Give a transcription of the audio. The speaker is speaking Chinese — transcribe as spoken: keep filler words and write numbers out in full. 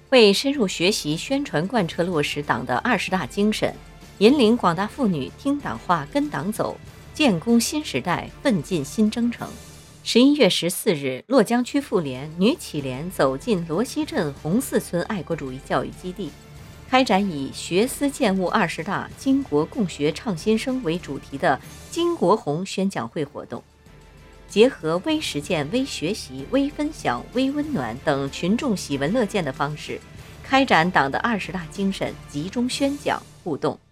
为深入学习、宣传、贯彻落实党的二十大精神，引领广大妇女听党话、跟党走，建功新时代，奋进新征程。十一月十四日，洛江区妇联、女企联走进罗溪镇红四村爱国主义教育基地，开展以学思践悟二十大巾帼共学倡新生为主题的巾帼红宣讲会活动。结合微实践、微学习、微分享、微温暖等群众喜闻乐见的方式，开展党的二十大精神集中宣讲互动。